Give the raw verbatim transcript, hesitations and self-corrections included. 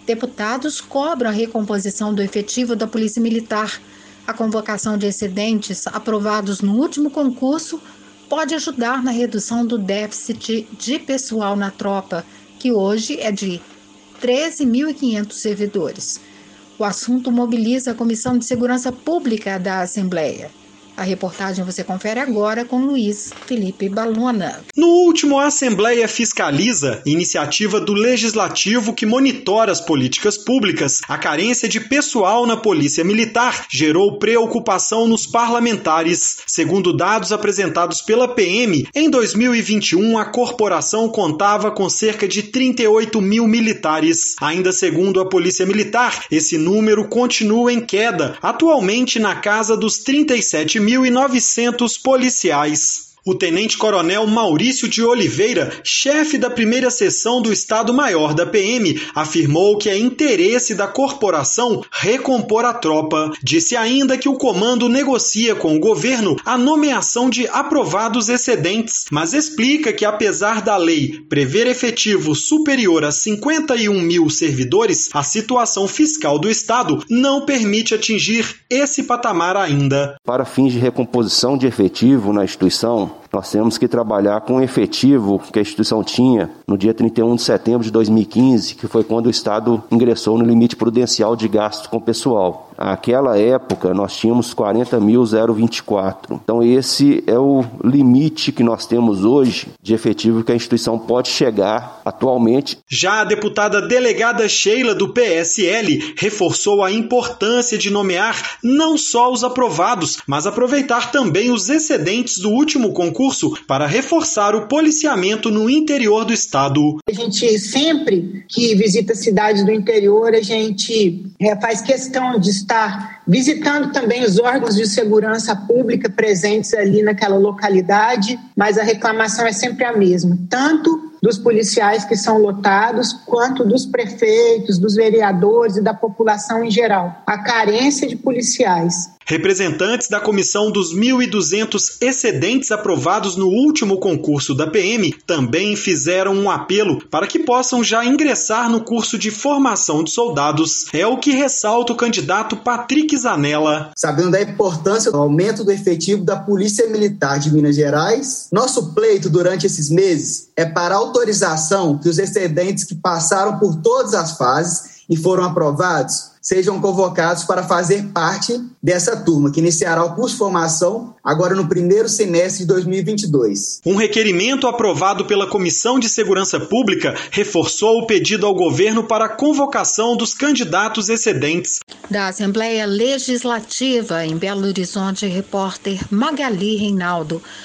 Deputados cobram a recomposição do efetivo da Polícia Militar. A convocação de excedentes aprovados no último concurso pode ajudar na redução do déficit de pessoal na tropa, que hoje é de treze mil e quinhentos servidores. O assunto mobiliza a Comissão de Segurança Pública da Assembleia. A reportagem você confere agora com Luiz Felipe Balona. No último, a Assembleia fiscaliza, iniciativa do Legislativo que monitora as políticas públicas. A carência de pessoal na Polícia Militar gerou preocupação nos parlamentares. Segundo dados apresentados pela P M, em dois mil e vinte e um a corporação contava com cerca de trinta e oito mil militares. Ainda segundo a Polícia Militar, esse número continua em queda, atualmente na casa dos trinta e sete mil e novecentos policiais. O tenente-coronel Maurício de Oliveira, chefe da primeira seção do Estado-Maior da P M, afirmou que é interesse da corporação recompor a tropa. Disse ainda que o comando negocia com o governo a nomeação de aprovados excedentes, mas explica que, apesar da lei prever efetivo superior a cinquenta e um mil servidores, a situação fiscal do Estado não permite atingir esse patamar ainda. Para fins de recomposição de efetivo na instituição, nós temos que trabalhar com o efetivo que a instituição tinha no dia trinta e um de setembro de dois mil e quinze, que foi quando o Estado ingressou no limite prudencial de gasto com pessoal. Naquela época, nós tínhamos quarenta mil e vinte e quatro. Então, esse é o limite que nós temos hoje de efetivo que a instituição pode chegar atualmente. Já a deputada delegada Sheila, do P S L, reforçou a importância de nomear não só os aprovados, mas aproveitar também os excedentes do último concurso para reforçar o policiamento no interior do estado. A gente sempre que visita cidades do interior, a gente é, faz questão de estar visitando também os órgãos de segurança pública presentes ali naquela localidade, mas a reclamação é sempre a mesma, tanto dos policiais que são lotados, quanto dos prefeitos, dos vereadores e da população em geral. A carência de policiais. Representantes da comissão dos mil e duzentos excedentes aprovados no último concurso da P M também fizeram um apelo para que possam já ingressar no curso de formação de soldados. É o que ressalta o candidato Patrick Zanella. Sabendo da importância do aumento do efetivo da Polícia Militar de Minas Gerais, nosso pleito durante esses meses é para a autorização que os excedentes que passaram por todas as fases e foram aprovados sejam convocados para fazer parte dessa turma, que iniciará o curso de formação agora no primeiro semestre de dois mil e vinte e dois. Um requerimento aprovado pela Comissão de Segurança Pública reforçou o pedido ao governo para a convocação dos candidatos excedentes. Da Assembleia Legislativa em Belo Horizonte, repórter Magali Reinaldo.